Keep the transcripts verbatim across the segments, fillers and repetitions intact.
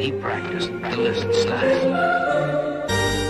He practiced the lizard style.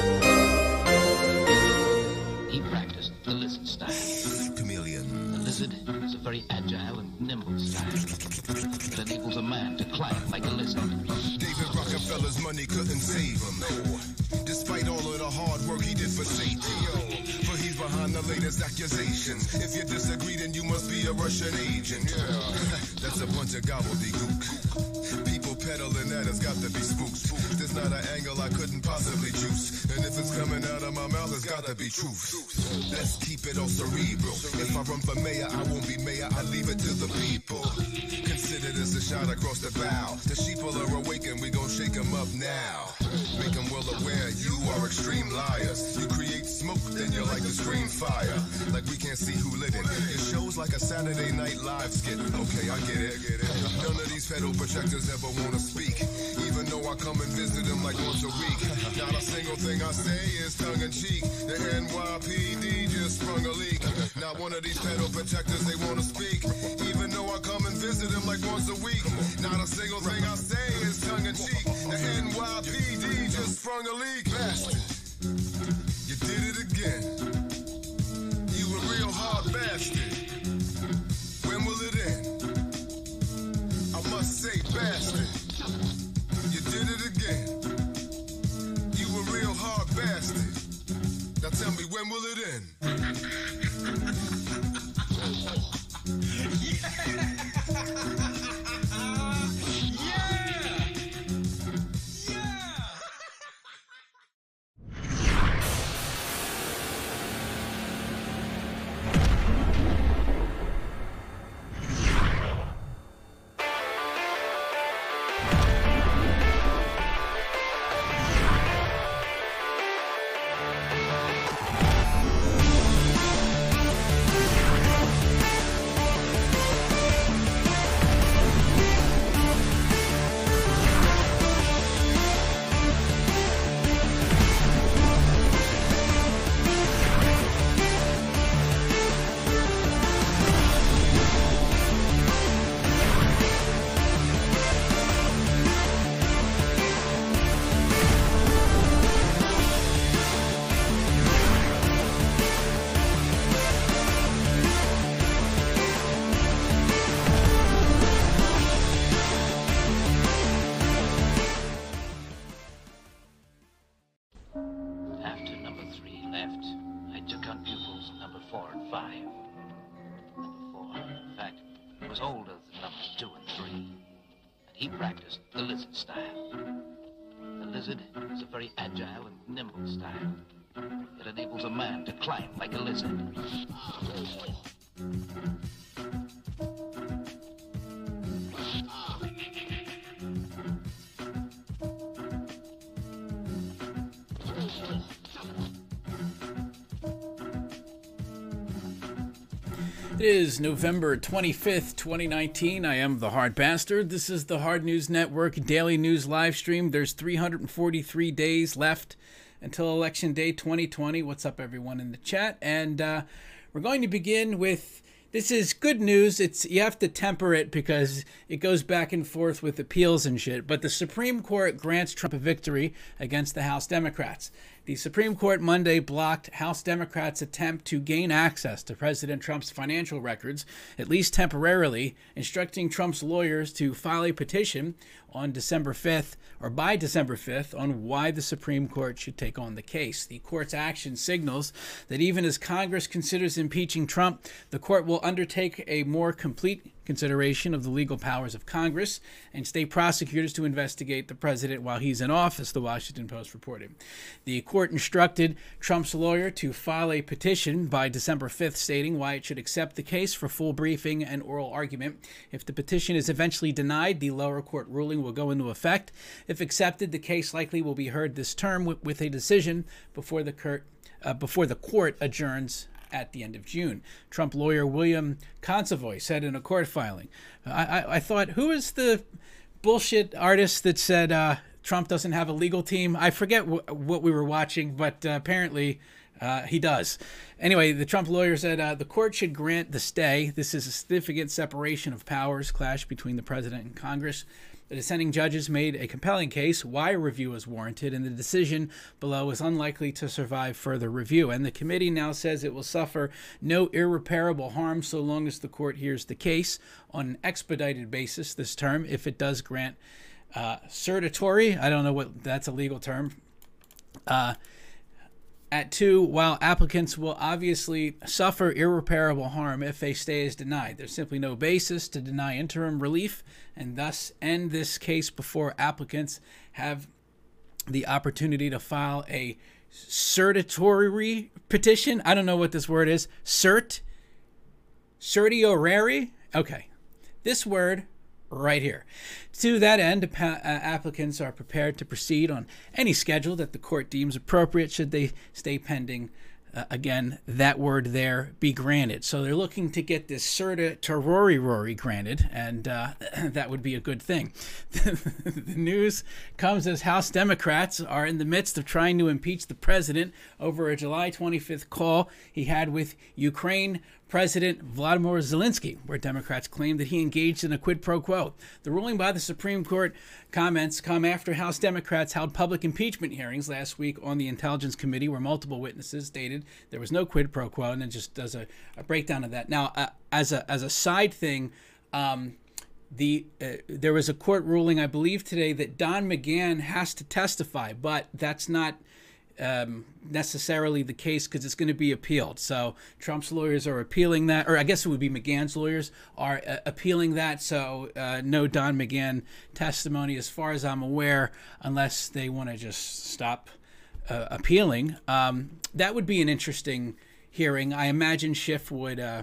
He practiced the lizard style. Chameleon. The lizard is a very agile and nimble style. It enables a man to climb like a lizard. David Rockefeller's money couldn't save him. No. Despite all of the hard work he did for Satan. For he's behind the latest accusations. If you disagree, then you must be a Russian agent. Yeah. That's a bunch of gobbledygook. People peddling that has got to be spooks. There's not an angle I couldn't possibly juice. And if it's coming out of my mouth, it's got to be truth. Let's keep it all cerebral. If I run for mayor, I won't be mayor. I leave it to the people. Consider this a shot across the bow. The sheeple are awakened, we gon' shake them up now. Make them well aware you are extreme liars. You create smoke, then you're like the screen fire. Like we can't see who lit it. It shows like a Saturday Night Live skit. Okay, I get it. None of these federal projectors ever wanna speak. Even though I come and visit them like once a week. Not a single thing I say is tongue-in-cheek. The N Y P D just sprung a leak. Not one of these federal protectors, they wanna speak. Even though I come and visit them like once a week. Not a single thing I say is tongue-in-cheek. The N Y P D just sprung a leak. Bastard, you did it again. You a real hard bastard. When will it end? I must say bastard. You did it again. You a real hard bastard. Now tell me, when will it end? He practiced the lizard style. The lizard is a very agile and nimble style. It enables a man to climb like a lizard. It is November twenty-fifth, twenty nineteen. I am the Hard Bastard. This is the Hard News Network daily news live stream. There's three hundred forty-three days left until Election Day twenty twenty. What's up, everyone in the chat? And uh, we're going to begin with, this is good news. It's, you have to temper it because it goes back and forth with appeals and shit. But the Supreme Court grants Trump a victory against the House Democrats. The Supreme Court Monday blocked House Democrats' attempt to gain access to President Trump's financial records, at least temporarily, instructing Trump's lawyers to file a petition on December fifth, or by December fifth, on why the Supreme Court should take on the case. The court's action signals that even as Congress considers impeaching Trump, the court will undertake a more complete consideration of the legal powers of Congress and state prosecutors to investigate the president while he's in office, the Washington Post reported. The court instructed Trump's lawyer to file a petition by December fifth stating why it should accept the case for full briefing and oral argument. If the petition is eventually denied, the lower court ruling will go into effect. If accepted, the case likely will be heard this term with, with a decision before the, court, uh, before the court adjourns at the end of June. Trump lawyer William Consovoy said in a court filing, I, I, I thought, who is the bullshit artist that said uh, Trump doesn't have a legal team? I forget w- what we were watching, but uh, apparently uh, he does. Anyway, the Trump lawyer said uh, the court should grant the stay. This is a significant separation of powers clash between the president and Congress. The dissenting judges made a compelling case why review is warranted, and the decision below is unlikely to survive further review. And the committee now says it will suffer no irreparable harm so long as the court hears the case on an expedited basis this term, if it does grant uh, certiorari. I don't know what that's a legal term. Uh, At two, while applicants will obviously suffer irreparable harm if a stay is denied, there's simply no basis to deny interim relief and thus end this case before applicants have the opportunity to file a certiorari petition. I don't know what this word is. Cert? Certiorari? Okay. This word right here. To that end, uh, applicants are prepared to proceed on any schedule that the court deems appropriate should they stay pending. Uh, again, that word there, be granted. So they're looking to get this certiorari granted, and uh, that would be a good thing. The news comes as House Democrats are in the midst of trying to impeach the president over a July twenty-fifth call he had with Ukraine President Vladimir Zelensky, where Democrats claim that he engaged in a quid pro quo. The ruling by the Supreme Court comments come after House Democrats held public impeachment hearings last week on the Intelligence Committee, where multiple witnesses stated there was no quid pro quo, and it just does a, a breakdown of that. Now, uh, as a as a side thing, um, the uh, there was a court ruling, I believe today, that Don McGahn has to testify, but that's not Um, necessarily the case because it's going to be appealed. So Trump's lawyers are appealing that, or I guess it would be McGahn's lawyers are uh, appealing that. So uh, no Don McGahn testimony as far as I'm aware, unless they want to just stop uh, appealing. Um, that would be an interesting hearing. I imagine Schiff would uh,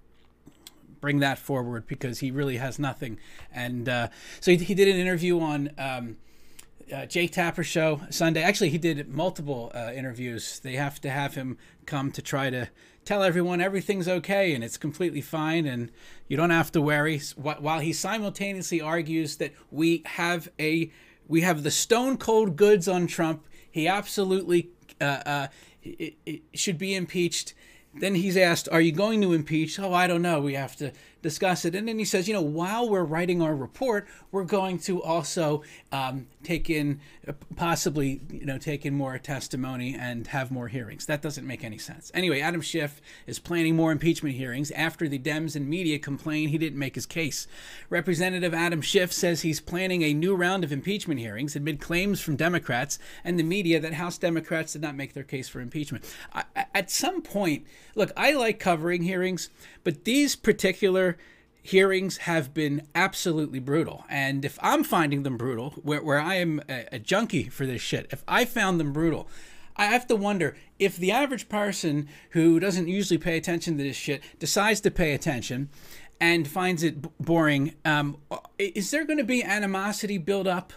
bring that forward because he really has nothing. And uh, so he, he did an interview on um, Uh, Jake Tapper show Sunday. Actually, he did multiple uh, interviews. They have to have him come to try to tell everyone everything's okay and it's completely fine and you don't have to worry. While he simultaneously argues that we have a we have the stone cold goods on Trump, he absolutely uh, uh, it, it should be impeached. Then he's asked, "Are you going to impeach?" "Oh, I don't know. We have to discuss it." And then he says, "You know, while we're writing our report, we're going to also um, take in, uh, possibly, you know, take in more testimony and have more hearings." That doesn't make any sense. Anyway, Adam Schiff is planning more impeachment hearings after the Dems and media complain he didn't make his case. Representative Adam Schiff says he's planning a new round of impeachment hearings amid claims from Democrats and the media that House Democrats did not make their case for impeachment. I, at some point, look, I like covering hearings, but these particular hearings have been absolutely brutal. And if I'm finding them brutal, where, where I am a, a junkie for this shit, if I found them brutal, I have to wonder if the average person who doesn't usually pay attention to this shit decides to pay attention and finds it b- boring, um, is there going to be animosity build up?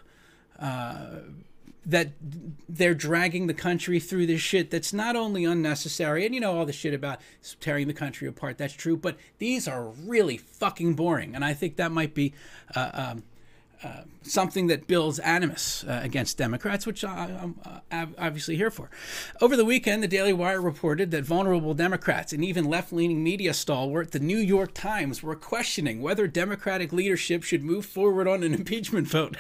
Uh, that they're dragging the country through this shit that's not only unnecessary, and you know all the shit about tearing the country apart, that's true, but these are really fucking boring, and I think that might be uh, um, uh, something that builds animus uh, against Democrats, which I, I'm uh, obviously here for. Over the weekend, the Daily Wire reported that vulnerable Democrats and even left-leaning media stalwart, the New York Times, were questioning whether Democratic leadership should move forward on an impeachment vote.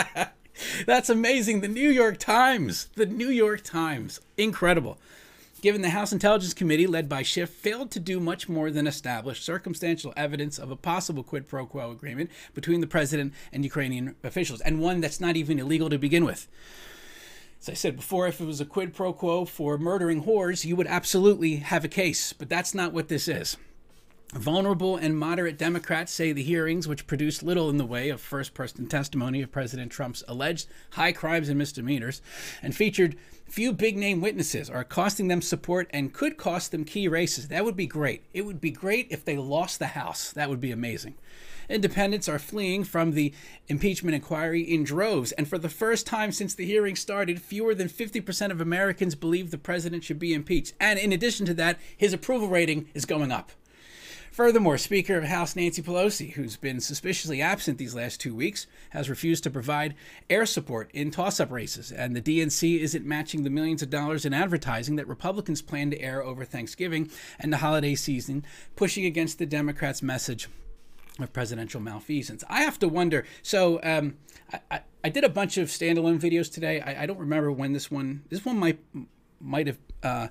That's amazing. The New York Times. The New York Times. Incredible. Given the House Intelligence Committee, led by Schiff, failed to do much more than establish circumstantial evidence of a possible quid pro quo agreement between the president and Ukrainian officials, and one that's not even illegal to begin with. As I said before, if it was a quid pro quo for murdering whores, you would absolutely have a case, but that's not what this is. Vulnerable and moderate Democrats say the hearings, which produced little in the way of first-person testimony of President Trump's alleged high crimes and misdemeanors, and featured few big-name witnesses, are costing them support and could cost them key races. That would be great. It would be great if they lost the House. That would be amazing. Independents are fleeing from the impeachment inquiry in droves, and for the first time since the hearing started, fewer than fifty percent of Americans believe the president should be impeached. And in addition to that, his approval rating is going up. Furthermore, Speaker of House Nancy Pelosi, who's been suspiciously absent these last two weeks, has refused to provide air support in toss-up races, and the D N C isn't matching the millions of dollars in advertising that Republicans plan to air over Thanksgiving and the holiday season, pushing against the Democrats' message of presidential malfeasance. I have to wonder. So um, I, I, I did a bunch of standalone videos today. I, I don't remember when this one. This one might might have uh,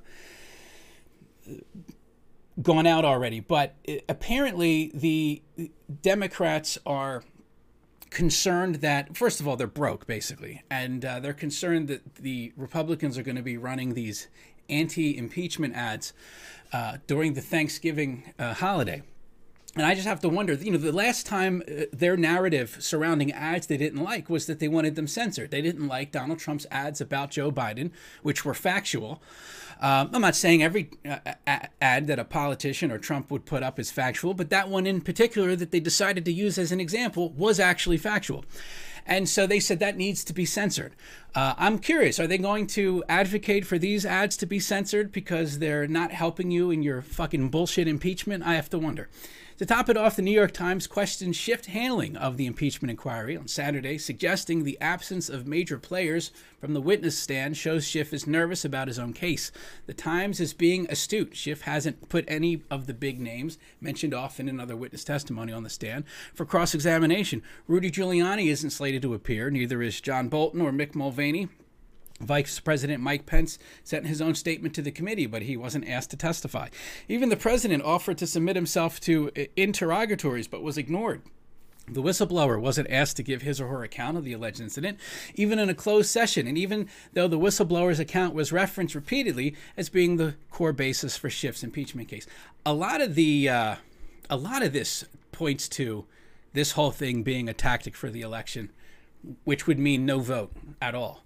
gone out already. But it, apparently the Democrats are concerned that, first of all, they're broke basically, and uh, they're concerned that the Republicans are going to be running these anti-impeachment ads uh, during the Thanksgiving uh, holiday. And I just have to wonder, you know, the last time uh, their narrative surrounding ads they didn't like was that they wanted them censored. They didn't like Donald Trump's ads about Joe Biden, which were factual. Um, I'm not saying every uh, ad that a politician or Trump would put up is factual, but that one in particular that they decided to use as an example was actually factual. And so they said that needs to be censored. Uh, I'm curious, are they going to advocate for these ads to be censored because they're not helping you in your fucking bullshit impeachment? I have to wonder. To top it off, the New York Times questioned Schiff's handling of the impeachment inquiry on Saturday, suggesting the absence of major players from the witness stand shows Schiff is nervous about his own case. The Times is being astute. Schiff hasn't put any of the big names, mentioned often in other witness testimony, on the stand for cross-examination. Rudy Giuliani isn't slated to appear, neither is John Bolton or Mick Mulvaney. Vice President Mike Pence sent his own statement to the committee, but he wasn't asked to testify. Even the president offered to submit himself to interrogatories, but was ignored. The whistleblower wasn't asked to give his or her account of the alleged incident, even in a closed session, and even though the whistleblower's account was referenced repeatedly as being the core basis for Schiff's impeachment case. A lot of the, uh, a lot of this points to this whole thing being a tactic for the election, which would mean no vote at all.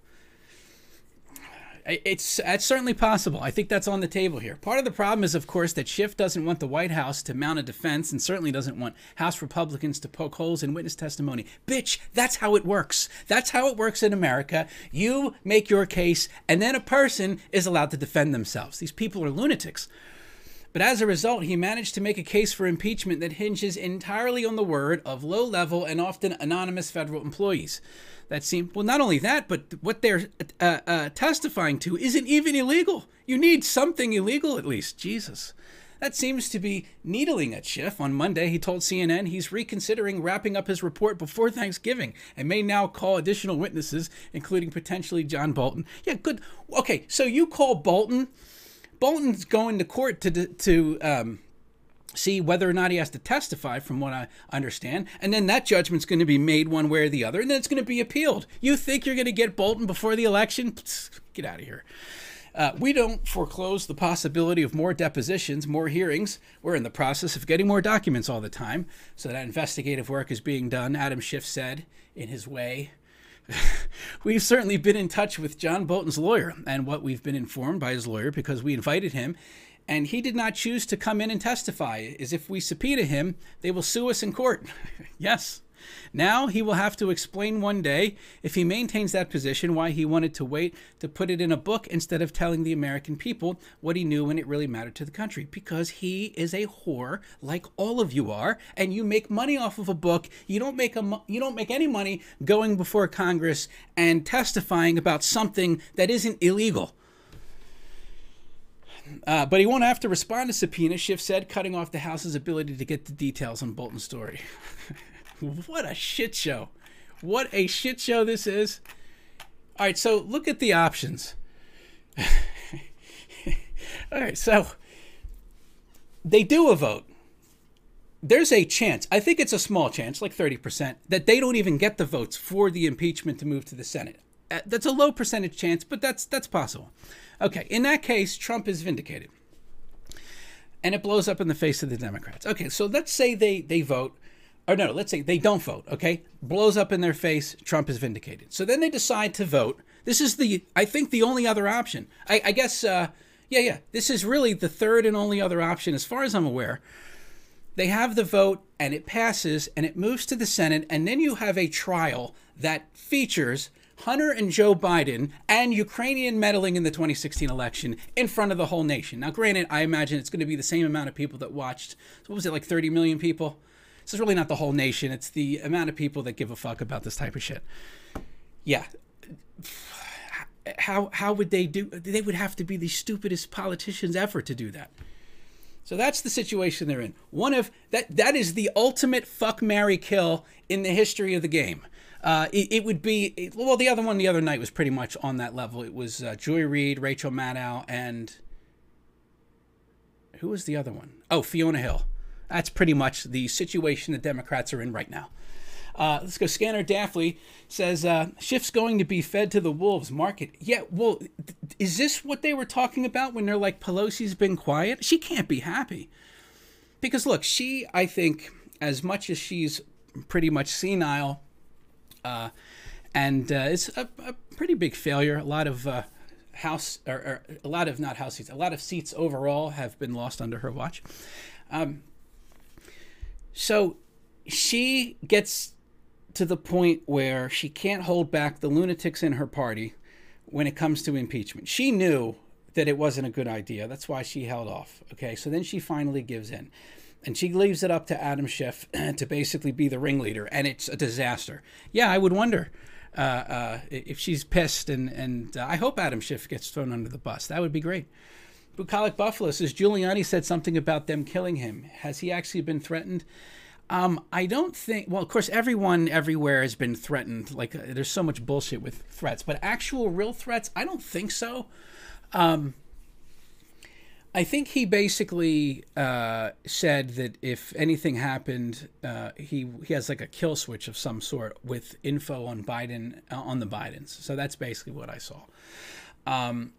It's, it's certainly possible. I think that's on the table here. Part of the problem is, of course, that Schiff doesn't want the White House to mount a defense and certainly doesn't want House Republicans to poke holes in witness testimony. Bitch, that's how it works. That's how it works in America. You make your case, and then a person is allowed to defend themselves. These people are lunatics. But as a result, he managed to make a case for impeachment that hinges entirely on the word of low-level and often anonymous federal employees. That seem well, not only that, but what they're uh, uh, testifying to isn't even illegal. You need something illegal at least. Jesus. That seems to be needling at Schiff. On Monday, he told C N N he's reconsidering wrapping up his report before Thanksgiving and may now call additional witnesses, including potentially John Bolton. Yeah, good. Okay, so you call Bolton. Bolton's going to court to to um, see whether or not he has to testify, from what I understand, and then that judgment's going to be made one way or the other, and then it's going to be appealed. You think you're going to get Bolton before the election? Get out of here. Uh, we don't foreclose the possibility of more depositions, more hearings. We're in the process of getting more documents all the time, so that investigative work is being done, Adam Schiff said in his way. We've certainly been in touch with John Bolton's lawyer and what we've been informed by his lawyer, because we invited him and he did not choose to come in and testify. As if we subpoena him, they will sue us in court. Yes. Now he will have to explain one day, if he maintains that position, why he wanted to wait to put it in a book instead of telling the American people what he knew when it really mattered to the country. Because he is a whore, like all of you are, and you make money off of a book. You don't make a you don't make any money going before Congress and testifying about something that isn't illegal. Uh, but he won't have to respond to subpoenas, Schiff said, cutting off the House's ability to get the details on Bolton's story. What a shit show. What a shit show this is. All right, so look at the options. All right, so they do a vote. There's a chance, I think it's a small chance, like thirty percent, that they don't even get the votes for the impeachment to move to the Senate. That's a low percentage chance, but that's that's possible. Okay, in that case, Trump is vindicated. And it blows up in the face of the Democrats. Okay, so let's say they, they vote. Or no, let's say they don't vote, okay? Blows up in their face, Trump is vindicated. So then they decide to vote. This is the, I think, the only other option. I, I guess, uh, yeah, yeah, this is really the third and only other option, as far as I'm aware. They have the vote, and it passes, and it moves to the Senate, and then you have a trial that features Hunter and Joe Biden and Ukrainian meddling in the twenty sixteen election in front of the whole nation. Now, granted, I imagine it's going to be the same amount of people that watched. So what was it, like thirty million people? This is really not the whole nation. It's the amount of people that give a fuck about this type of shit. Yeah. How how would they do? They would have to be the stupidest politicians ever to do that. So that's the situation they're in. One of that that is the ultimate fuck, marry, kill in the history of the game. Uh, it, it would be it, well, the other one the other night was pretty much on that level. It was uh, Joy Reid, Rachel Maddow, and who was the other one? Oh, Fiona Hill. That's pretty much the situation the Democrats are in right now. Uh, let's go. Scanner Daffley says, uh, Schiff's going to be fed to the wolves market. Yeah, well, th- is this what they were talking about when they're like, Pelosi's been quiet? She can't be happy. Because, look, she, I think, as much as she's pretty much senile, uh, and uh, it's a, a pretty big failure. A lot of uh, house, or, or a lot of, not house seats, a lot of seats overall have been lost under her watch. Um, so she gets to the point where she can't hold back the lunatics in her party when it comes to impeachment. She knew that it wasn't a good idea. That's why she held off. Okay, so then she finally gives in. And she leaves it up to Adam Schiff to basically be the ringleader, and it's a disaster. Yeah, I would wonder uh, uh, if she's pissed, and, and uh, I hope Adam Schiff gets thrown under the bus. That would be great. Bucolic Buffalo says, Giuliani said something about them killing him. Has he actually been threatened? Um, I don't think, well, of course, everyone everywhere has been threatened. Like, uh, there's so much bullshit with threats, but actual real threats, I don't think so. Um, I think he basically uh, said that if anything happened, uh, he he has like a kill switch of some sort with info on Biden, uh, on the Bidens. So that's basically what I saw. Um,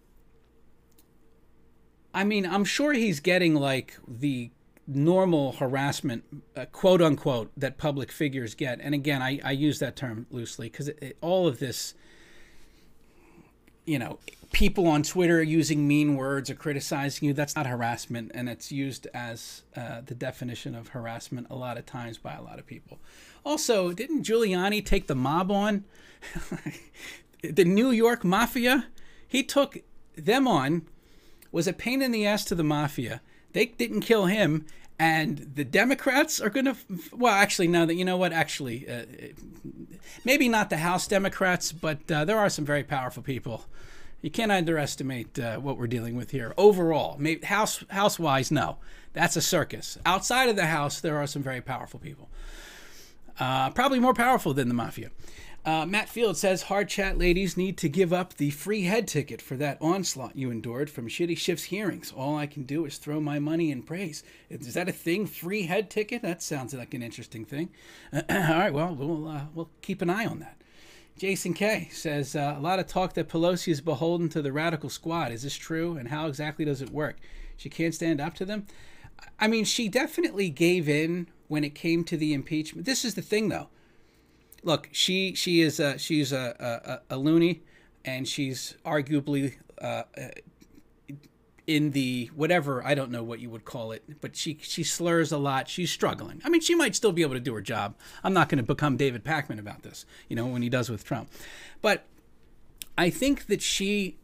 I mean, I'm sure he's getting like the normal harassment, uh, quote unquote, that public figures get. And again, I, I use that term loosely because all of this, you know, people on Twitter using mean words or criticizing you, that's not harassment. And it's used as uh, the definition of harassment a lot of times by a lot of people. Also, didn't Giuliani take the mob on? The New York Mafia? He took them on, was a pain in the ass to the Mafia. They didn't kill him, and the Democrats are going to, well, actually, no, that you know what, actually, uh, maybe not the House Democrats, but uh, there are some very powerful people. You can't underestimate uh, what we're dealing with here. Overall, maybe house, house-wise, no. That's a circus. Outside of the House, there are some very powerful people. Uh, probably more powerful than the Mafia. Uh, Matt Field says, hard chat ladies need to give up the free head ticket for that onslaught you endured from Shitty Schiff's hearings. All I can do is throw my money in praise. Is that a thing? Free head ticket? That sounds like an interesting thing. Uh, all right, well, we'll uh, we'll keep an eye on that. Jason K says, uh, a lot of talk that Pelosi is beholden to the radical squad. Is this true? And how exactly does it work? She can't stand up to them? I mean, she definitely gave in when it came to the impeachment. This is the thing, though. Look, she she is a, she's a, a, a loony, and she's arguably uh, in the whatever, I don't know what you would call it, but she she slurs a lot. She's struggling. I mean, she might still be able to do her job. I'm not going to become David Pakman about this, you know, when he does with Trump. But I think that she,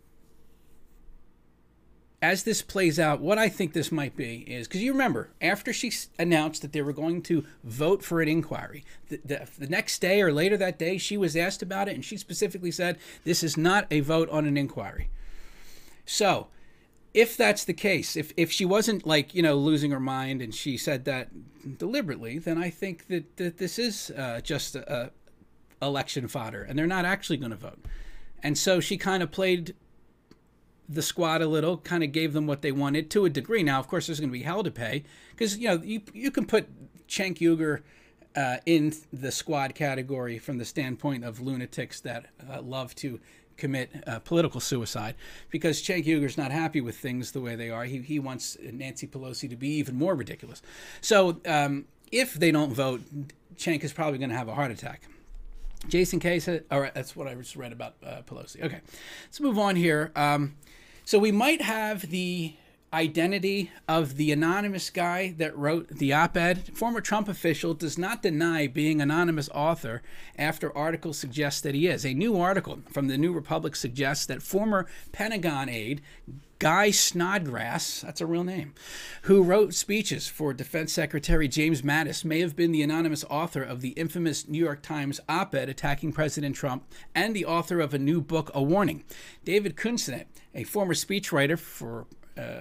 as this plays out, what I think this might be is, because you remember, after she announced that they were going to vote for an inquiry, the, the, the next day or later that day, she was asked about it, and she specifically said, this is not a vote on an inquiry. So, if that's the case, if, if she wasn't, like, you know, losing her mind and she said that deliberately, then I think that, that this is uh, just a, a election fodder, and they're not actually going to vote. And so she kind of played the squad a little, kind of gave them what they wanted to a degree. Now, of course, there's going to be hell to pay because, you know, you you can put Cenk Uygur uh, in the squad category from the standpoint of lunatics that uh, love to commit uh, political suicide, because Cenk Uygur's not happy with things the way they are. He he wants Nancy Pelosi to be even more ridiculous. So um, if they don't vote, Cenk is probably going to have a heart attack. Jason K said, all right, that's what I just read about uh, Pelosi. Okay, let's move on here. Um, So we might have the identity of the anonymous guy that wrote the op-ed. Former Trump official does not deny being anonymous author after article suggests that he is. A new article from the New Republic suggests that former Pentagon aide Guy Snodgrass, that's a real name, who wrote speeches for Defense Secretary James Mattis, may have been the anonymous author of the infamous New York Times op-ed attacking President Trump and the author of a new book, A Warning. David Kunznet, a former speechwriter for uh,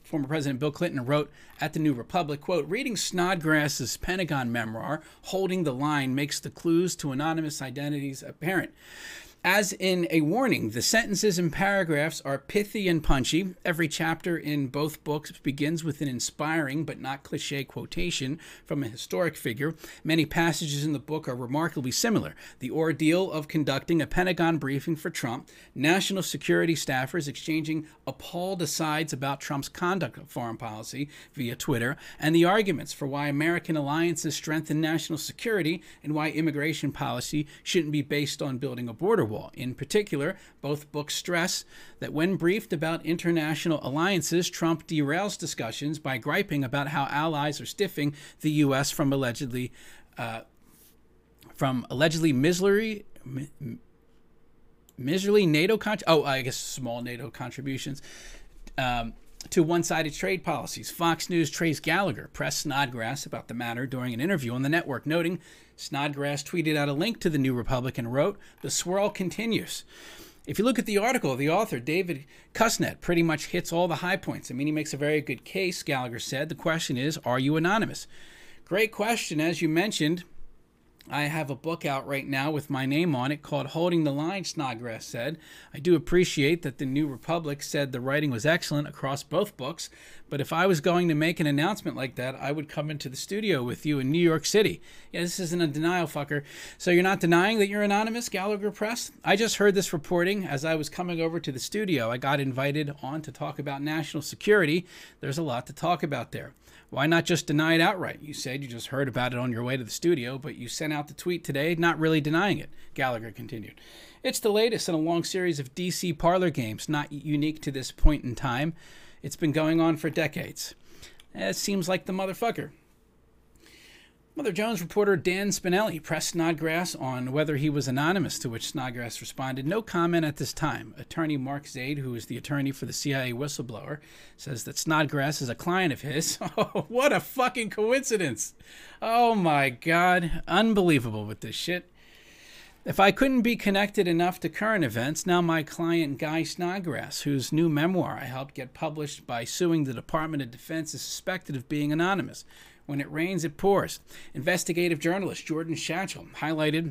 former President Bill Clinton wrote at the New Republic, quote, reading Snodgrass's Pentagon memoir, Holding the Line, makes the clues to anonymous identities apparent. As in a warning, the sentences and paragraphs are pithy and punchy. Every chapter in both books begins with an inspiring but not cliche quotation from a historic figure. Many passages in the book are remarkably similar. The ordeal of conducting a Pentagon briefing for Trump, national security staffers exchanging appalled asides about Trump's conduct of foreign policy via Twitter, and the arguments for why American alliances strengthen national security and why immigration policy shouldn't be based on building a border wall. In particular, both books stress that when briefed about international alliances, Trump derails discussions by griping about how allies are stiffing the U S from allegedly uh, from allegedly miserly miserly NATO con- oh I guess small NATO contributions um, to one-sided trade policies. Fox News' Trace Gallagher pressed Snodgrass about the matter during an interview on the network, noting Snodgrass tweeted out a link to the New Republic and wrote, "The swirl continues." If you look at the article, the author, David Kusnet, pretty much hits all the high points. I mean, he makes a very good case, Gallagher said. The question is, are you anonymous? Great question. As you mentioned, I have a book out right now with my name on it called Holding the Line, Snodgrass said. I do appreciate that the New Republic said the writing was excellent across both books, but if I was going to make an announcement like that, I would come into the studio with you in New York City. Yeah, this isn't a denial, fucker. So you're not denying that you're anonymous, Gallagher pressed? I just heard this reporting as I was coming over to the studio. I got invited on to talk about national security. There's a lot to talk about there. Why not just deny it outright? You said you just heard about it on your way to the studio, but you sent out the tweet today not really denying it, Gallagher continued. It's the latest in a long series of D C parlor games, not unique to this point in time. It's been going on for decades. It seems like the motherfucker. Mother Jones reporter Dan Spinelli pressed Snodgrass on whether he was anonymous, to which Snodgrass responded, "No comment at this time." Attorney Mark Zaid, who is the attorney for the C I A whistleblower, says that Snodgrass is a client of his. Oh, what a fucking coincidence. Oh my God. Unbelievable with this shit. If I couldn't be connected enough to current events, now my client Guy Snodgrass, whose new memoir I helped get published by suing the Department of Defense, is suspected of being anonymous. When it rains, it pours. Investigative journalist Jordan Schachel highlighted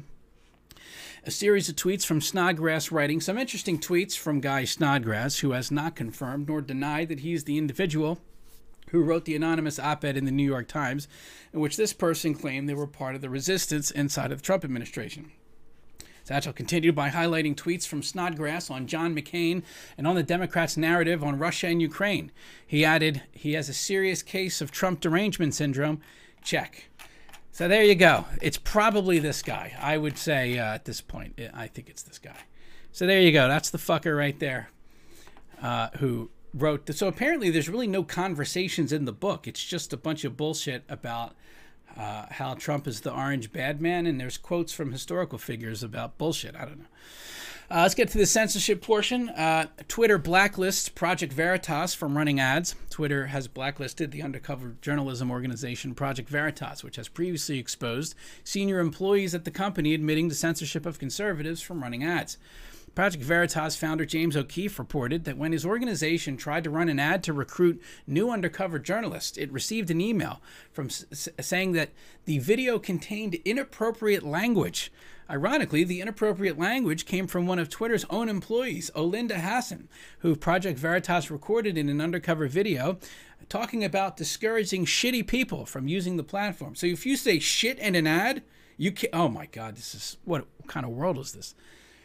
a series of tweets from Snodgrass writing some interesting tweets from Guy Snodgrass, who has not confirmed nor denied that he's the individual who wrote the anonymous op-ed in the New York Times, in which this person claimed they were part of the resistance inside of the Trump administration. Satchel continued by highlighting tweets from Snodgrass on John McCain and on the Democrats' narrative on Russia and Ukraine. He added, he has a serious case of Trump derangement syndrome. Check. So there you go. It's probably this guy. I would say uh, at this point, I think it's this guy. So there you go. That's the fucker right there uh, who wrote this. So apparently there's really no conversations in the book. It's just a bunch of bullshit about Uh, how Trump is the orange bad man, and there's quotes from historical figures about bullshit. I don't know. Uh, let's get to the censorship portion. Uh, Twitter blacklists Project Veritas from running ads. Twitter has blacklisted the undercover journalism organization Project Veritas, which has previously exposed senior employees at the company admitting to censorship of conservatives from running ads. Project Veritas founder James O'Keefe reported that when his organization tried to run an ad to recruit new undercover journalists, it received an email from s- saying that the video contained inappropriate language. Ironically, the inappropriate language came from one of Twitter's own employees, Olinda Hassan, who Project Veritas recorded in an undercover video talking about discouraging shitty people from using the platform. So if you say shit in an ad, you can't. Oh my God, this is what, what kind of world is this?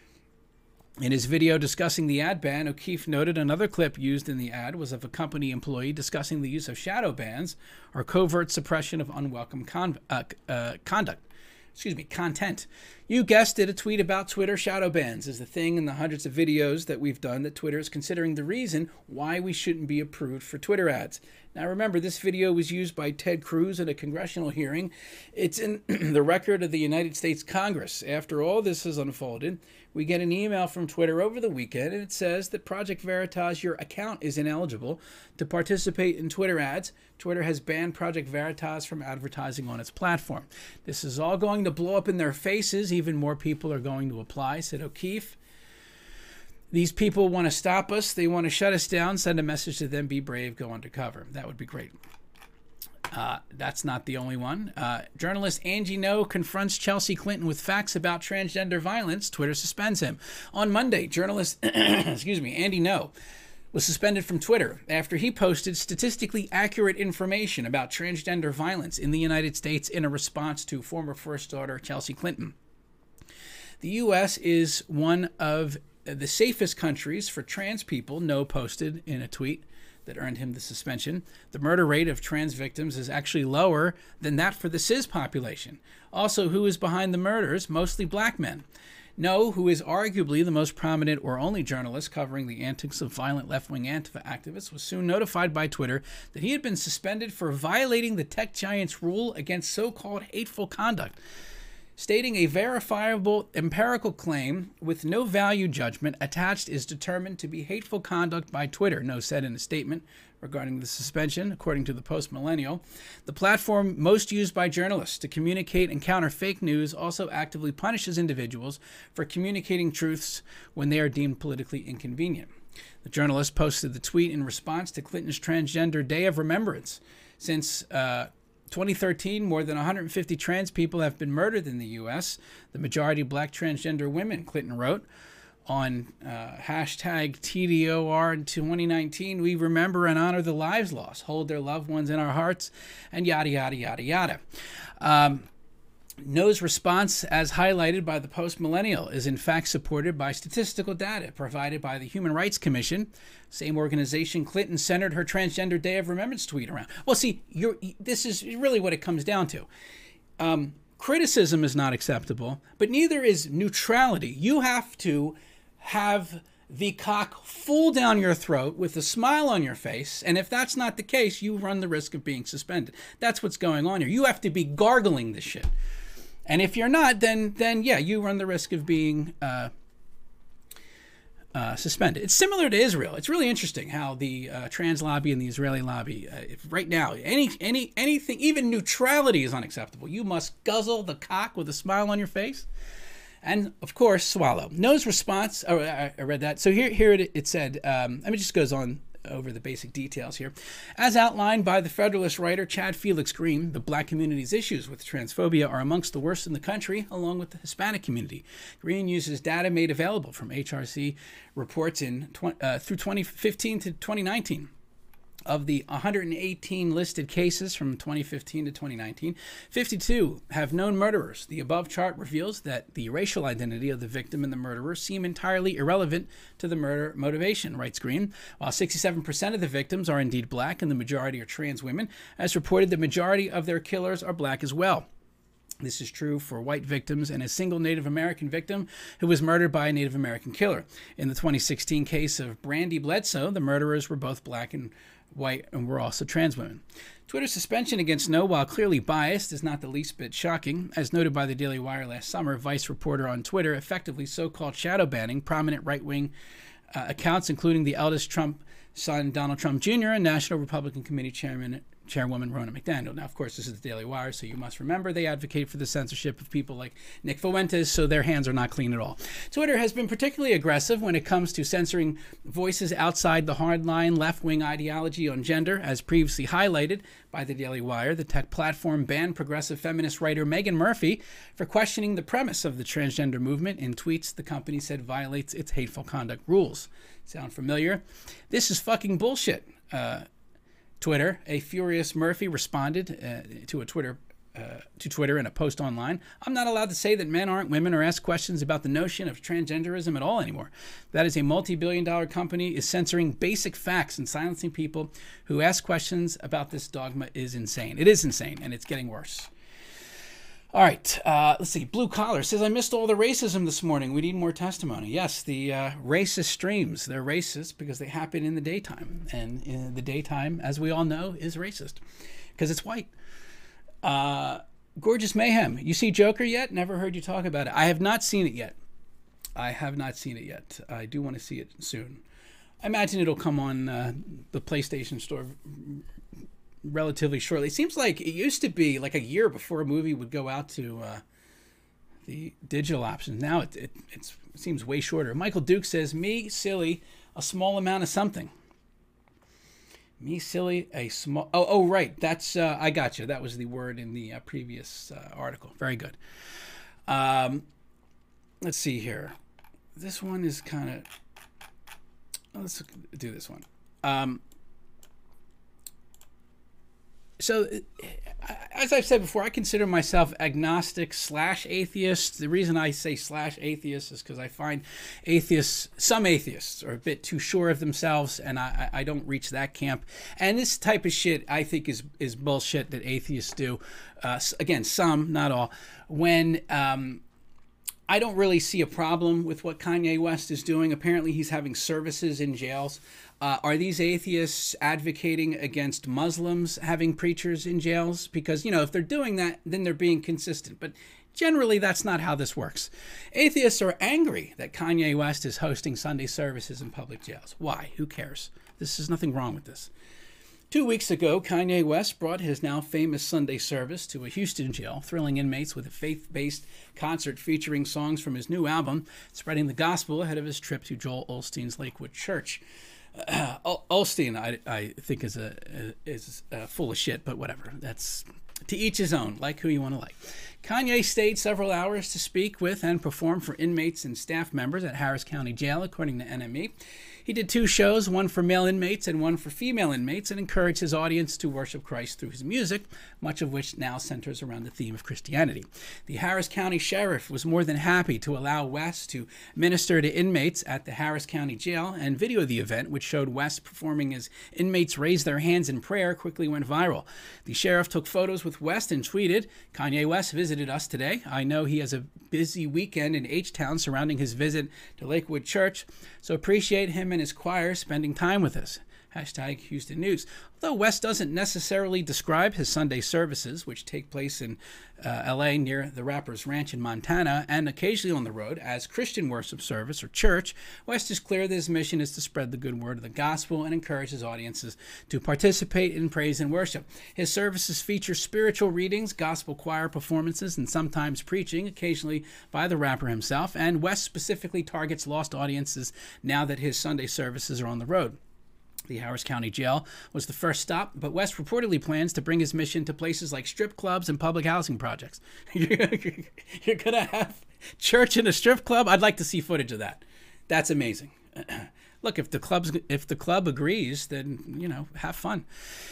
In his video discussing the ad ban, O'Keefe noted another clip used in the ad was of a company employee discussing the use of shadow bans or covert suppression of unwelcome con- uh, uh, conduct. Excuse me, content. You guessed it, a tweet about Twitter shadow bans is the thing in the hundreds of videos that we've done that Twitter is considering the reason why we shouldn't be approved for Twitter ads. Now remember, this video was used by Ted Cruz at a congressional hearing. It's in the record of the United States Congress. After all this has unfolded, we get an email from Twitter over the weekend, and it says that Project Veritas, your account is ineligible to participate in Twitter ads. Twitter has banned Project Veritas from advertising on its platform. This is all going to blow up in their faces. Even more people are going to apply, said O'Keefe. these people want to stop us. They want to shut us down. Send a message to them. Be brave. Go undercover. That would be great. Uh, that's not the only one. Uh, journalist Angie No confronts Chelsea Clinton with facts about transgender violence. Twitter suspends him. On Monday, journalist, excuse me, Andy No was suspended from Twitter after he posted statistically accurate information about transgender violence in the United States in a response to former First Daughter Chelsea Clinton. The U S is one of the safest countries for trans people, No posted in a tweet that earned him the suspension. The murder rate of trans victims is actually lower than that for the cis population. Also, who is behind the murders? Mostly black men. No, who is arguably the most prominent or only journalist covering the antics of violent left-wing Antifa activists, was soon notified by Twitter that he had been suspended for violating the tech giant's rule against so-called hateful conduct. Stating a verifiable empirical claim with no value judgment attached is determined to be hateful conduct by Twitter, No said in a statement regarding the suspension. According to the Post Millennial, the platform most used by journalists to communicate and counter fake news also actively punishes individuals for communicating truths when they are deemed politically inconvenient. The journalist posted the tweet in response to Clinton's Transgender Day of Remembrance. Since uh, twenty thirteen, more than one hundred fifty trans people have been murdered in the U S, the majority black transgender women, Clinton wrote. On uh, hashtag T D O R in twenty nineteen, we remember and honor the lives lost, hold their loved ones in our hearts, and yada, yada, yada, yada. Um, No's response, as highlighted by the Post Millennial, is in fact supported by statistical data provided by the Human Rights Commission, same organization Clinton centered her Transgender Day of Remembrance tweet around. Well, see, you're, this is really what it comes down to. Um, criticism is not acceptable, but neither is neutrality. You have to have the cock full down your throat with a smile on your face, and if that's not the case, you run the risk of being suspended. That's what's going on here. You have to be gargling this shit. And if you're not, then, then yeah, you run the risk of being uh, uh, suspended. It's similar to Israel. It's really interesting how the uh, trans lobby and the Israeli lobby, uh, if right now, any any anything, even neutrality is unacceptable. You must guzzle the cock with a smile on your face, and of course, swallow. No's response. Oh, I, I read that. So here, here it, it said. Um, I mean, it just goes on over the basic details here. As outlined by the Federalist writer Chad Felix Green, the black community's issues with transphobia are amongst the worst in the country, along with the Hispanic community. Green uses data made available from H R C reports in uh, through twenty fifteen to twenty nineteen. Of the one hundred eighteen listed cases from twenty fifteen to twenty nineteen, fifty-two have known murderers. The above chart reveals that the racial identity of the victim and the murderer seem entirely irrelevant to the murder motivation, writes Green. While sixty-seven percent of the victims are indeed black and the majority are trans women, as reported, the majority of their killers are black as well. This is true for white victims and a single Native American victim who was murdered by a Native American killer. In the twenty sixteen case of Brandy Bledsoe, the murderers were both black and white and were also trans women. Twitter's suspension against No, while clearly biased, is not the least bit shocking. As noted by the Daily Wire last summer, Vice reporter on Twitter effectively so-called shadow banning prominent right-wing uh, accounts, including the eldest Trump son, Donald Trump Junior, and National Republican Committee Chairman Chairwoman Ronna McDaniel. Now, of course, this is the Daily Wire, so you must remember they advocate for the censorship of people like Nick Fuentes, so their hands are not clean at all. Twitter has been particularly aggressive when it comes to censoring voices outside the hardline left-wing ideology on gender. As previously highlighted by the Daily Wire, the tech platform banned progressive feminist writer Meghan Murphy for questioning the premise of the transgender movement in tweets the company said violates its hateful conduct rules. Sound familiar? This is fucking bullshit. Uh, Twitter, a furious Murphy responded uh, to a Twitter uh, to Twitter in a post online. I'm not allowed to say that men aren't women or ask questions about the notion of transgenderism at all anymore. That is a multi-billion dollar company is censoring basic facts and silencing people who ask questions about this dogma is insane. It is insane, and it's getting worse. All right, uh, let's see. Blue Collar says, I missed all the racism this morning. We need more testimony. Yes, the uh, racist streams. They're racist because they happen in the daytime. And in the daytime, as we all know, is racist because it's white. Uh, Gorgeous Mayhem. You see Joker yet? Never heard you talk about it. I have not seen it yet. I have not seen it yet. I do want to see it soon. I imagine it'll come on uh, the PlayStation Store relatively shortly. It seems like it used to be like a year before a movie would go out to uh, the digital options. Now it, it, it's, it seems way shorter. Michael Duke says, me, silly, a small amount of something. Me, silly, a small... Oh, oh, right. That's... Uh, I got you. That was the word in the uh, previous uh, article. Very good. Um, let's see here. This one is kind of... Let's do this one. Um, so, as I've said before, I consider myself agnostic slash atheist. The reason I say slash atheist is because I find atheists, some atheists, are a bit too sure of themselves, and I, I don't reach that camp. And this type of shit, I think, is is bullshit that atheists do. Uh, again, some, not all. When... Um, I don't really see a problem with what Kanye West is doing. Apparently, he's having services in jails. Uh, are these atheists advocating against Muslims having preachers in jails? Because, you know, if they're doing that, then they're being consistent. But generally, that's not how this works. Atheists are angry that Kanye West is hosting Sunday services in public jails. Why? Who cares? This is nothing wrong with this. Two weeks ago, Kanye West brought his now famous Sunday service to a Houston jail, thrilling inmates with a faith-based concert featuring songs from his new album, spreading the gospel ahead of his trip to Joel Osteen's Lakewood Church. Uh, Osteen, I, I think, is a is uh, full of shit, but whatever. That's to each his own. Like who you want to like. Kanye stayed several hours to speak with and perform for inmates and staff members at Harris County Jail, according to N M E. He did two shows, one for male inmates and one for female inmates, and encouraged his audience to worship Christ through his music, much of which now centers around the theme of Christianity. The Harris County Sheriff was more than happy to allow West to minister to inmates at the Harris County Jail, and video of the event, which showed West performing as inmates raised their hands in prayer, quickly went viral. The sheriff took photos with West and tweeted, "Kanye West visited us today. I know he has a busy weekend in H-Town surrounding his visit to Lakewood Church, so appreciate him and his choir spending time with us." Hashtag Houston News. Although West doesn't necessarily describe his Sunday services, which take place in uh, L A near the rapper's ranch in Montana and occasionally on the road, as Christian worship service or church, West is clear that his mission is to spread the good word of the gospel and encourage his audiences to participate in praise and worship. His services feature spiritual readings, gospel choir performances, and sometimes preaching, occasionally by the rapper himself, and West specifically targets lost audiences now that his Sunday services are on the road. The Harris County Jail was the first stop, but West reportedly plans to bring his mission to places like strip clubs and public housing projects. You're going to have church in a strip club? I'd like to see footage of that. That's amazing. Look, if the club's if the club agrees, then, you know, have fun.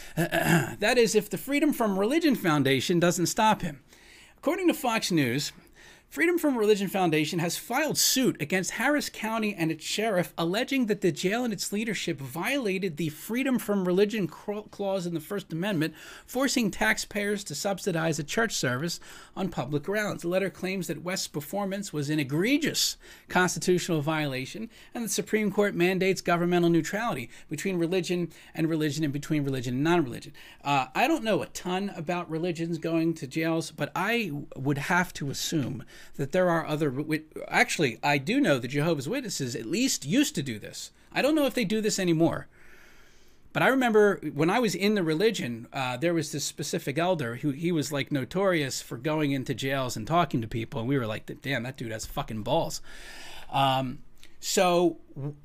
That is, if the Freedom From Religion Foundation doesn't stop him. According to Fox News, Freedom From Religion Foundation has filed suit against Harris County and its sheriff, alleging that the jail and its leadership violated the Freedom From Religion clause in the First Amendment, forcing taxpayers to subsidize a church service on public grounds. The letter claims that West's performance was an egregious constitutional violation, and the Supreme Court mandates governmental neutrality between religion and religion and between religion and non-religion. Uh, I don't know a ton about religions going to jails, but I would have to assume that there are other... Actually, I do know the Jehovah's Witnesses at least used to do this. I don't know if they do this anymore. But I remember when I was in the religion, uh, there was this specific elder who he was like notorious for going into jails and talking to people. And we were like, damn, that dude has fucking balls. Um, so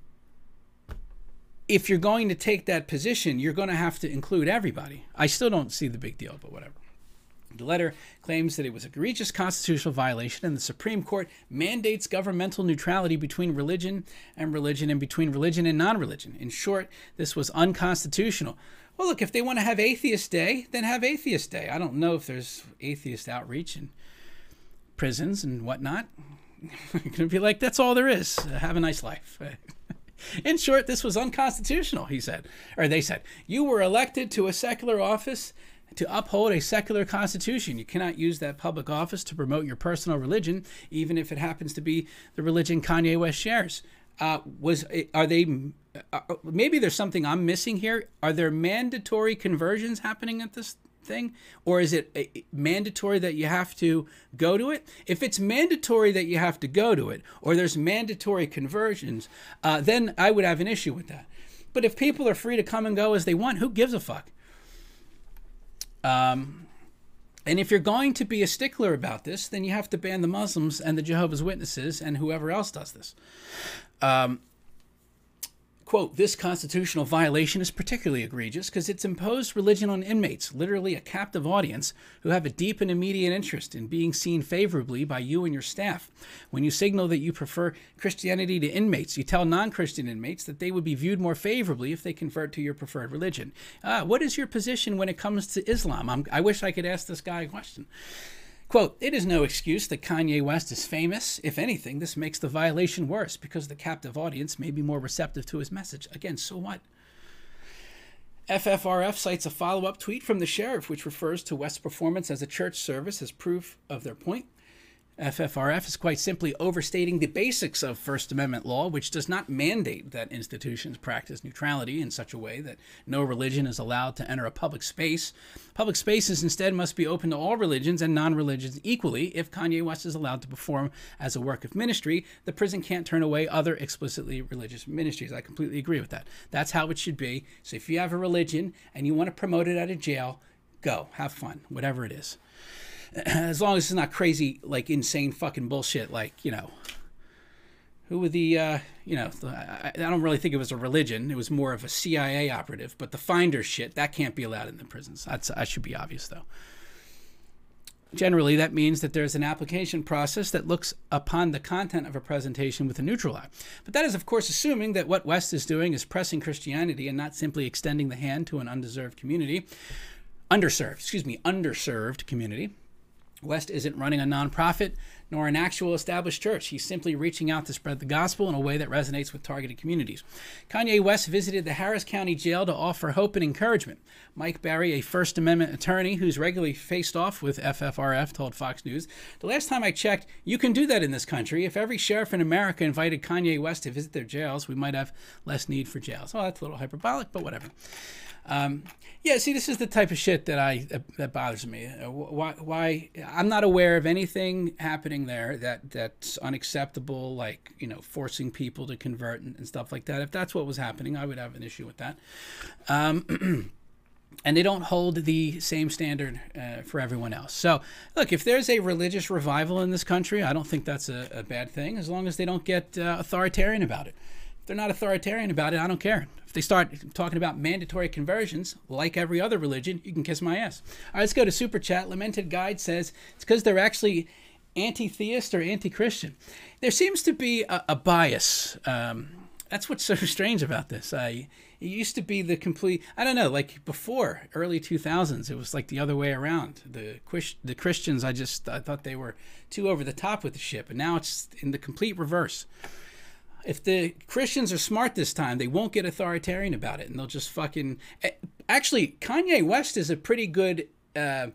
if you're going to take that position, you're going to have to include everybody. I still don't see the big deal, but whatever. The letter claims that it was an egregious constitutional violation, and the Supreme Court mandates governmental neutrality between religion and religion and between religion and non-religion. In short, this was unconstitutional. Well, look, if they want to have Atheist Day, then have Atheist Day. I don't know if there's atheist outreach in prisons and whatnot. You're going to be like, that's all there is. Have a nice life. In short, this was unconstitutional, he said. Or they said, you were elected to a secular office to uphold a secular constitution. You cannot use that public office to promote your personal religion, even if it happens to be the religion Kanye West shares. Uh, was are they? Uh, maybe there's something I'm missing here. Are there mandatory conversions happening at this thing, or is it uh, mandatory that you have to go to it? If it's mandatory that you have to go to it, or there's mandatory conversions, uh, then I would have an issue with that. But if people are free to come and go as they want, who gives a fuck? Um, And if you're going to be a stickler about this, then you have to ban the Muslims and the Jehovah's Witnesses and whoever else does this. Um, quote, this constitutional violation is particularly egregious because it's imposed religion on inmates, literally a captive audience, who have a deep and immediate interest in being seen favorably by you and your staff. When you signal that you prefer Christianity to inmates, you tell non-Christian inmates that they would be viewed more favorably if they convert to your preferred religion. Uh, what is your position when it comes to Islam? I'm, I wish I could ask this guy a question. Quote, it is no excuse that Kanye West is famous. If anything, this makes the violation worse because the captive audience may be more receptive to his message. Again, so what? F F R F cites a follow-up tweet from the sheriff, which refers to West's performance as a church service as proof of their point. F F R F is quite simply overstating the basics of First Amendment law, which does not mandate that institutions practice neutrality in such a way that no religion is allowed to enter a public space. Public spaces instead must be open to all religions and non-religions equally. If Kanye West is allowed to perform as a work of ministry, the prison can't turn away other explicitly religious ministries. I completely agree with that. That's how it should be. So if you have a religion and you want to promote it out of jail, go. Have fun, whatever it is. As long as it's not crazy, like insane fucking bullshit, like, you know, who were the, uh, you know, the, I, I don't really think it was a religion. It was more of a C I A operative, but the Finders shit, that can't be allowed in the prisons. That's, that should be obvious, though. Generally, that means that there's an application process that looks upon the content of a presentation with a neutral eye. But that is, of course, assuming that what West is doing is pressing Christianity and not simply extending the hand to an undeserved community. Underserved, excuse me, underserved community. West isn't running a nonprofit nor an actual established church. He's simply reaching out to spread the gospel in a way that resonates with targeted communities. Kanye West visited the Harris County Jail to offer hope and encouragement. Mike Barry, a First Amendment attorney who's regularly faced off with F F R F, told Fox News, the last time I checked, you can do that in this country. If every sheriff in America invited Kanye West to visit their jails, we might have less need for jails. Oh, that's a little hyperbolic, but whatever. Um, yeah, see, this is the type of shit that I that, that bothers me. Uh, why, why? I'm not aware of anything happening there that that's unacceptable, like, you know, forcing people to convert and, and stuff like that. If that's what was happening, I would have an issue with that. Um, and they don't hold the same standard uh, for everyone else. So, look, if there's a religious revival in this country, I don't think that's a, a bad thing, as long as they don't get uh, authoritarian about it. If they're not authoritarian about it, I don't care. If they start talking about mandatory conversions, like every other religion, you can kiss my ass. All right, let's go to Super Chat. Lamented Guide says it's because they're actually anti-theist or anti-Christian. There seems to be a, a bias. Um, that's what's so strange about this. I, it used to be the complete, I don't know, like before, early two thousands, it was like the other way around. The, the Christians, I just I thought they were too over the top with the shit, but now it's in the complete reverse. If the Christians are smart this time, they won't get authoritarian about it, and they'll just fucking... Actually, Kanye West is a pretty good... Uh,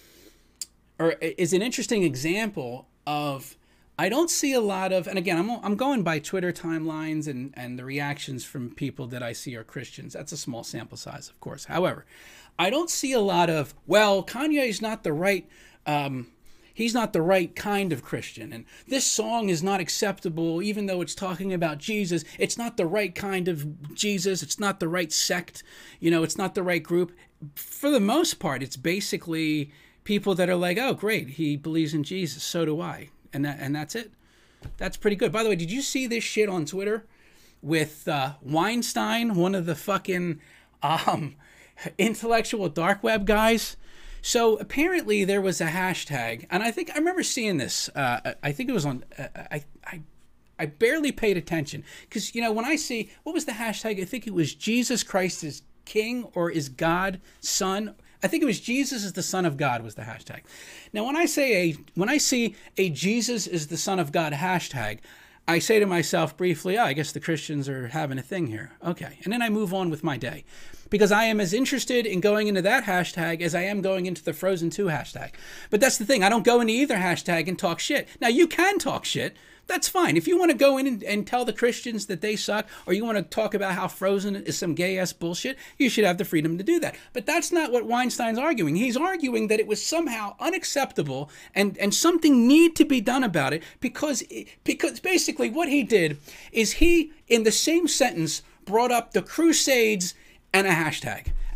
or is an interesting example of... I don't see a lot of... And again, I'm I'm going by Twitter timelines and, and the reactions from people that I see are Christians. That's a small sample size, of course. However, I don't see a lot of, well, Kanye's not the right... Um, He's not the right kind of Christian. And this song is not acceptable, even though it's talking about Jesus. It's not the right kind of Jesus. It's not the right sect. You know, it's not the right group. For the most part, it's basically people that are like, oh, great, he believes in Jesus. So do I. And that, and that's it. That's pretty good. By the way, did you see this shit on Twitter with uh, Weinstein, one of the fucking um, intellectual dark web guys? So apparently there was a hashtag, and I think I remember seeing this. Uh, I think it was on. Uh, I I I barely paid attention because, you know, when I see what was the hashtag, I think it was Jesus Christ is King or is God Son. I think it was Jesus is the Son of God was the hashtag. Now, when I say a when I see a Jesus is the Son of God hashtag, I say to myself briefly, oh, I guess the Christians are having a thing here. Okay, and then I move on with my day. Because I am as interested in going into that hashtag as I am going into the Frozen two hashtag. But that's the thing. I don't go into either hashtag and talk shit. Now, you can talk shit. That's fine. If you want to go in and, and tell the Christians that they suck, or you want to talk about how Frozen is some gay-ass bullshit, you should have the freedom to do that. But that's not what Weinstein's arguing. He's arguing that it was somehow unacceptable and, and something need to be done about it because, because basically what he did is he, in the same sentence, brought up the Crusades and a hashtag.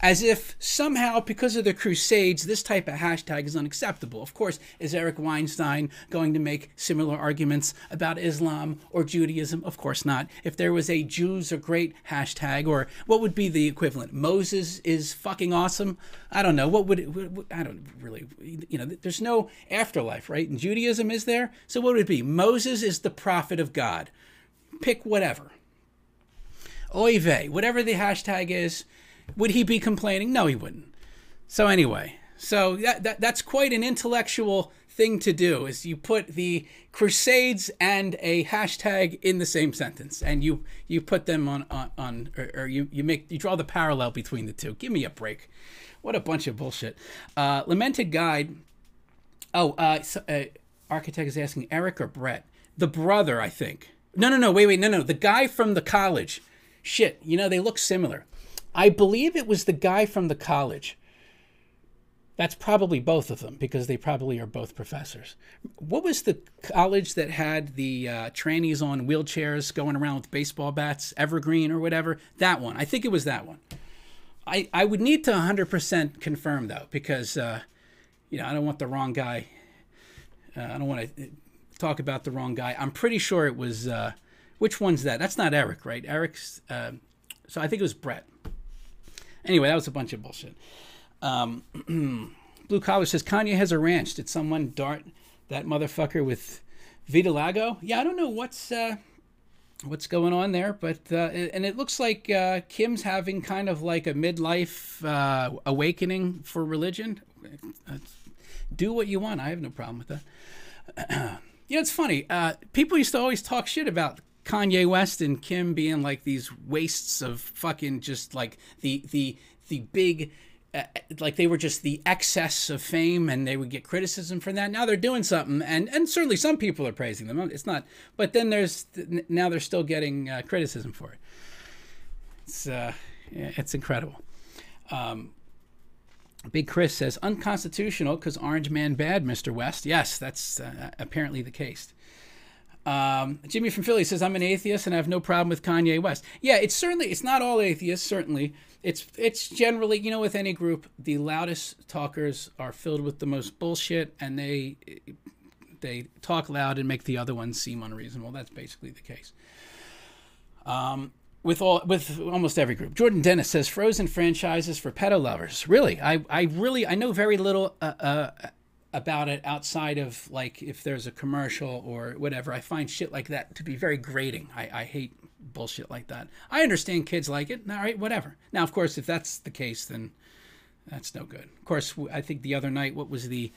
as if somehow because of the Crusades, this type of hashtag is unacceptable. Of course, is Eric Weinstein going to make similar arguments about Islam or Judaism? Of course not. If there was a Jews are great hashtag, or what would be the equivalent? Moses is fucking awesome. I don't know. What would it, I don't really, you know, there's no afterlife, right? In Judaism, is there? So what would it be? Moses is the prophet of God. Pick whatever. Oy vey, whatever the hashtag is, would he be complaining? No, he wouldn't. So anyway, so that, that that's quite an intellectual thing to do, is you put the Crusades and a hashtag in the same sentence, and you you put them on on, on or, or you you make you draw the parallel between the two. Give me a break. What a bunch of bullshit. Uh, Lamented Guide. Oh, uh, so, uh, Architect is asking Eric or Brett, the brother, I think. No, no, no. Wait, wait, no, no. The guy from the college. Shit, you know, they look similar. I believe it was the guy from the college. That's probably both of them, because they probably are both professors. What was the college that had the uh, trannies on wheelchairs going around with baseball bats, Evergreen or whatever? That one. I think it was that one. I, I would need to one hundred percent confirm, though, because, uh, you know, I don't want the wrong guy. Uh, I don't want to talk about the wrong guy. I'm pretty sure it was... Uh, Which one's that? That's not Eric, right? Eric's, uh, so I think it was Brett. Anyway, that was a bunch of bullshit. Um, Blue Collar says, Kanye has a ranch. Did someone dart that motherfucker with Vitiligo? Yeah, I don't know what's uh, what's going on there, but, uh, and it looks like uh, Kim's having kind of like a midlife uh, awakening for religion. Uh, do what you want. I have no problem with that. You know, it's funny. Uh, people used to always talk shit about Kanye West and Kim being like these wastes of fucking just like the the the big uh, like they were just the excess of fame, and they would get criticism for that. Now they're doing something, and and certainly some people are praising them. It's not, but then there's now they're still getting uh, criticism for it. It's uh, it's incredible. Um, Big Chris says unconstitutional because Orange Man bad, Mister West. Yes, that's uh, apparently the case. Um, Jimmy from Philly says, I'm an atheist and I have no problem with Kanye West. Yeah, it's certainly, it's not all atheists, certainly. It's it's generally, you know, with any group, the loudest talkers are filled with the most bullshit, and they they talk loud and make the other ones seem unreasonable. That's basically the case. Um, with all with almost every group. Jordan Dennis says, Frozen franchises for pedo lovers. Really? I, I really, I know very little uh, uh, about it outside of, like, if there's a commercial or whatever. I find shit like that to be very grating. I, I hate bullshit like that. I understand kids like it. All right, whatever. Now, of course, if that's the case, then that's no good. Of course, I think the other night, what was the...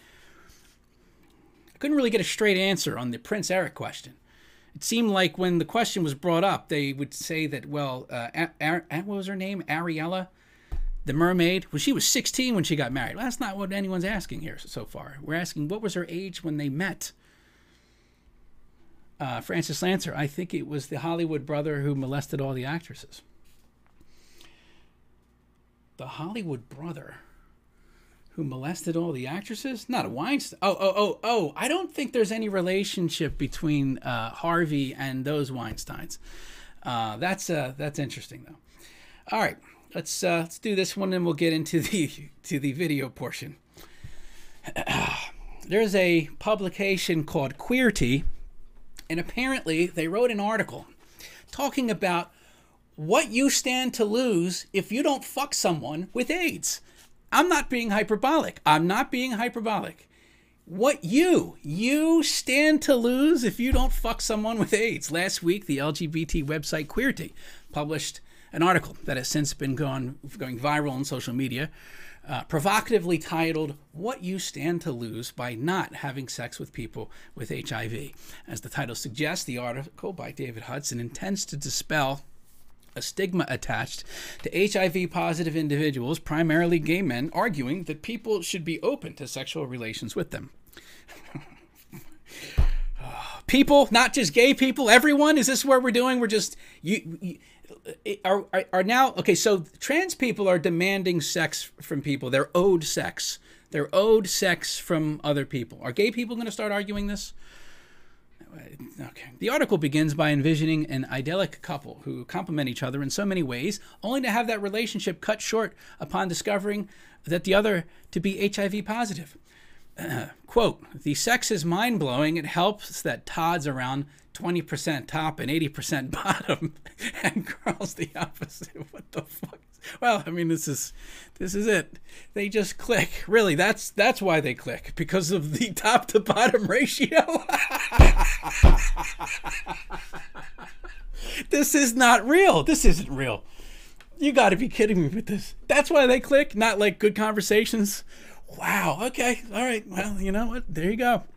I couldn't really get a straight answer on the Prince Eric question. It seemed like when the question was brought up, they would say that, well, uh, a- a- what was her name? Ariella, the mermaid. Well, she was sixteen when she got married. Well, that's not what anyone's asking here so far. We're asking what was her age when they met. Uh, Francis Lancer, I think it was the Hollywood brother who molested all the actresses. The Hollywood brother who molested all the actresses? Not a Weinstein. Oh, oh, oh, oh. I don't think there's any relationship between uh, Harvey and those Weinsteins. Uh, that's uh, that's interesting, though. All right, let's uh, let's do this one, and we'll get into the to the video portion. There's a publication called Queerty, and apparently they wrote an article talking about what you stand to lose if you don't fuck someone with AIDS. I'm not being hyperbolic. I'm not being hyperbolic. What you, you stand to lose if you don't fuck someone with AIDS. Last week, the L G B T website Queerty published an article that has since been gone, going viral on social media, uh, provocatively titled, What You Stand to Lose by Not Having Sex with People with H I V. As the title suggests, the article by David Hudson intends to dispel a stigma attached to H I V-positive individuals, primarily gay men, arguing that people should be open to sexual relations with them. People, not just gay people, everyone? Is this what we're doing? We're just... you, you are, are, are now... Okay, so trans people are demanding sex from people. They're owed sex. They're owed sex from other people. Are gay people going to start arguing this? Okay. The article begins by envisioning an idyllic couple who complement each other in so many ways, only to have that relationship cut short upon discovering that the other to be H I V positive. Uh, quote, the sex is mind-blowing. It helps that Todd's around twenty percent top and eighty percent bottom, and girls the opposite. What the fuck? Well, I mean, this is this is it. They just click. Really, that's that's why they click, because of the top to bottom ratio. This is not real. This isn't real. You got to be kidding me with this. That's why they click, not like good conversations. Wow. Okay. All right. Well, you know what? There you go.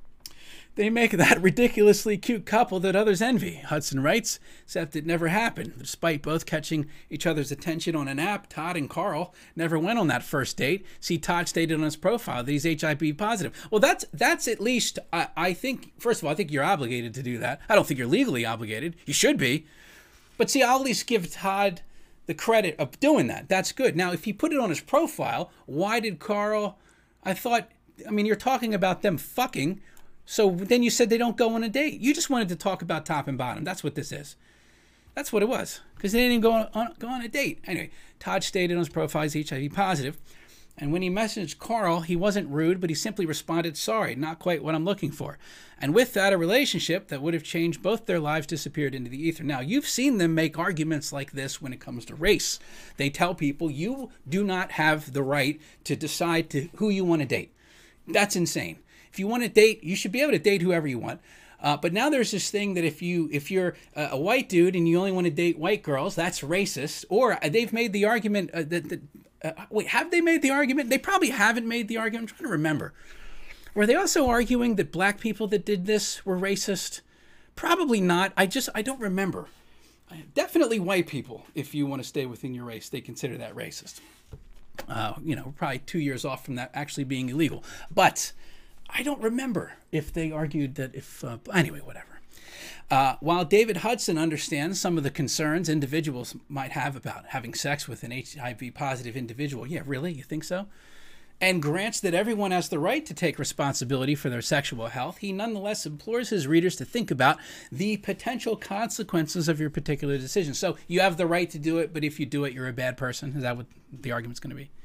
They make that ridiculously cute couple that others envy, Hudson writes, except it never happened. Despite both catching each other's attention on an app, Todd and Carl never went on that first date. See, Todd stated on his profile that he's H I V positive. Well, that's that's at least, I, I think, first of all, I think you're obligated to do that. I don't think you're legally obligated. You should be. But see, I'll at least give Todd the credit of doing that. That's good. Now, if he put it on his profile, why did Carl, I thought, I mean, you're talking about them fucking. So then you said they don't go on a date. You just wanted to talk about top and bottom. That's what this is. That's what it was. Because they didn't even go on, on, go on a date. Anyway, Todd stated on his profile he's H I V positive. And when he messaged Carl, he wasn't rude, but he simply responded, sorry, not quite what I'm looking for. And with that, a relationship that would have changed both their lives disappeared into the ether. Now, you've seen them make arguments like this when it comes to race. They tell people you do not have the right to decide to who you want to date. That's insane. If you want to date, you should be able to date whoever you want. Uh, but now there's this thing that if you if you're a, a white dude and you only want to date white girls, that's racist. Or they've made the argument uh, that, that uh, wait, have they made the argument? They probably haven't made the argument. I'm trying to remember. Were they also arguing that black people that did this were racist? Probably not. I just I don't remember. Definitely white people. If you want to stay within your race, they consider that racist. Uh, you know, we're probably two years off from that actually being illegal, but I don't remember if they argued that if, uh, anyway, whatever. Uh, while David Hudson understands some of the concerns individuals might have about having sex with an H I V positive individual, yeah, really, you think so? And grants that everyone has the right to take responsibility for their sexual health, he nonetheless implores his readers to think about the potential consequences of your particular decision. So you have the right to do it, but if you do it, you're a bad person. Is that what the argument's going to be?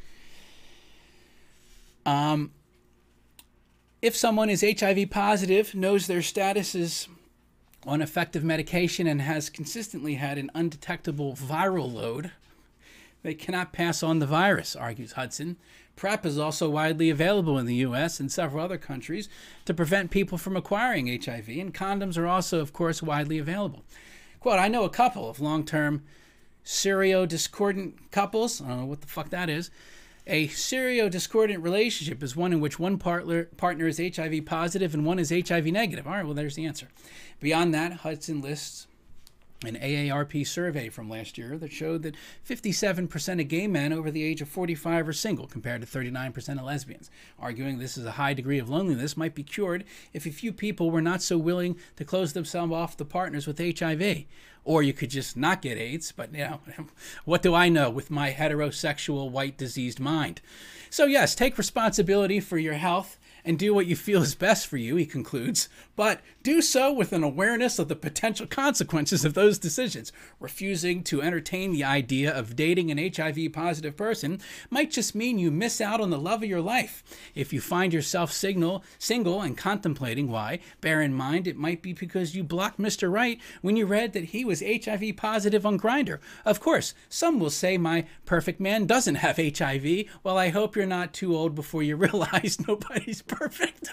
Um... If someone is H I V positive, knows their status is on effective medication, and has consistently had an undetectable viral load, they cannot pass on the virus, argues Hudson. PrEP is also widely available in the U S and several other countries to prevent people from acquiring H I V, and condoms are also, of course, widely available. Quote, I know a couple of long-term serodiscordant couples. I don't know what the fuck that is. A serodiscordant relationship is one in which one partner, partner is H I V positive and one is H I V negative. All right, well, there's the answer. Beyond that, Hudson lists an A A R P survey from last year that showed that fifty-seven percent of gay men over the age of forty-five are single, compared to thirty-nine percent of lesbians, arguing this is a high degree of loneliness might be cured if a few people were not so willing to close themselves off to partners with H I V. Or you could just not get AIDS, but, you know, what do I know with my heterosexual, white, diseased mind? So, yes, take responsibility for your health and do what you feel is best for you, he concludes, but do so with an awareness of the potential consequences of those decisions. Refusing to entertain the idea of dating an H I V positive person might just mean you miss out on the love of your life. If you find yourself signal, single and contemplating why, bear in mind it might be because you blocked Mister Right when you read that he was H I V positive on Grindr. Of course, some will say my perfect man doesn't have H I V. Well, I hope you're not too old before you realize nobody's perfect.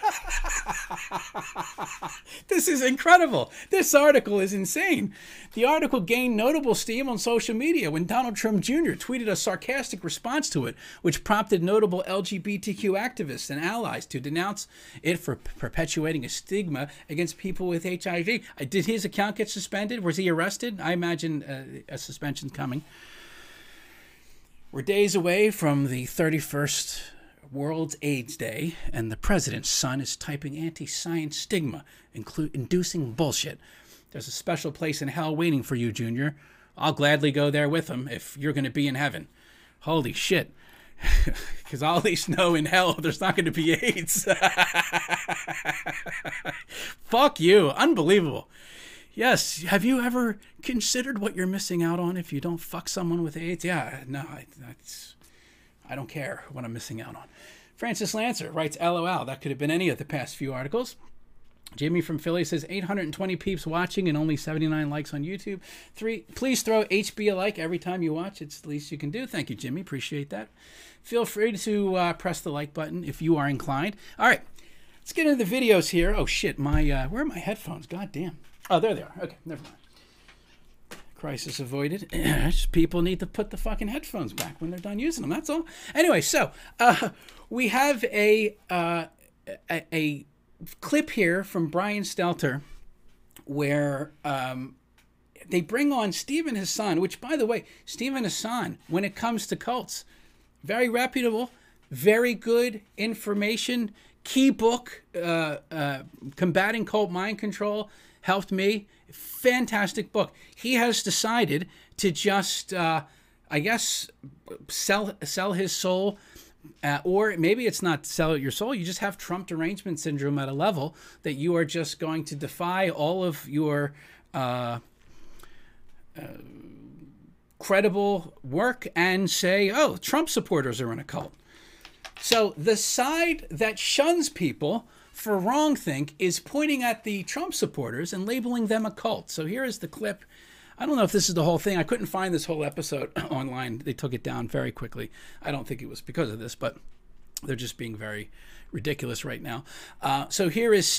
This is incredible. This article is insane. The article gained notable steam on social media when Donald Trump Junior tweeted a sarcastic response to it, which prompted notable L G B T Q activists and allies to denounce it for perpetuating a stigma against people with H I V. Did his account get suspended? Was he arrested? I imagine uh, a suspension's coming. We're days away from the thirty-first World AIDS Day, and the president's son is typing anti-science stigma, inclu- inducing bullshit. There's a special place in hell waiting for you, Junior. I'll gladly go there with him if you're going to be in heaven. Holy shit. Because I'll at least know in hell there's not going to be AIDS. Fuck you. Unbelievable. Yes. Have you ever considered what you're missing out on if you don't fuck someone with AIDS? Yeah. No, I, that's, I don't care what I'm missing out on. Francis Lancer writes, LOL. That could have been any of the past few articles. Jimmy from Philly says eight hundred twenty peeps watching and only seventy-nine likes on YouTube. Three, please throw H B a like every time you watch. It's the least you can do. Thank you, Jimmy. Appreciate that. Feel free to uh, press the like button if you are inclined. All right, let's get into the videos here. Oh shit, my uh, where are my headphones? God damn. Oh, there they are. Okay, never mind. Crisis avoided. People need to put the fucking headphones back when they're done using them. That's all. Anyway, so uh, we have a uh, a. a clip here from Brian Stelter where um, they bring on Stephen Hassan, which, by the way, Stephen Hassan, when it comes to cults, very reputable, very good information, key book, uh, uh, Combating Cult Mind Control, helped me. Fantastic book. He has decided to just, uh, I guess, sell sell his soul. Uh, or maybe it's not sell your soul. You just have Trump derangement syndrome at a level that you are just going to defy all of your uh, uh, credible work and say, oh, Trump supporters are in a cult. So the side that shuns people for wrongthink is pointing at the Trump supporters and labeling them a cult. So here is the clip. I don't know if this is the whole thing. I couldn't find this whole episode online. They took it down very quickly. I don't think it was because of this, but they're just being very ridiculous right now. Uh, so here is